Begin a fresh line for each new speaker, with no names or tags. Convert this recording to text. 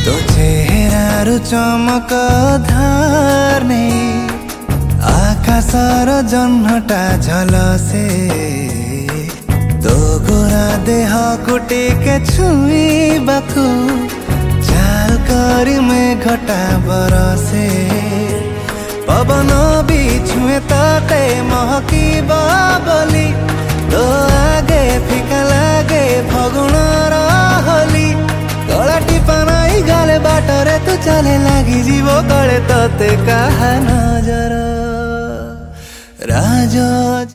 तो चेहरारू चमक धारने आकाशर जह्नटा झलसे तो गोरा देह कुटिके छुईबाकू चाल करी मेघटा बरसे पवन भी छुए तटे महकिबा बोली तो आगे फिका लागे फगुणर होली गला टिपा नाई गाले बाटरे तू चले लगी जीव कले तते कहा नजर राज।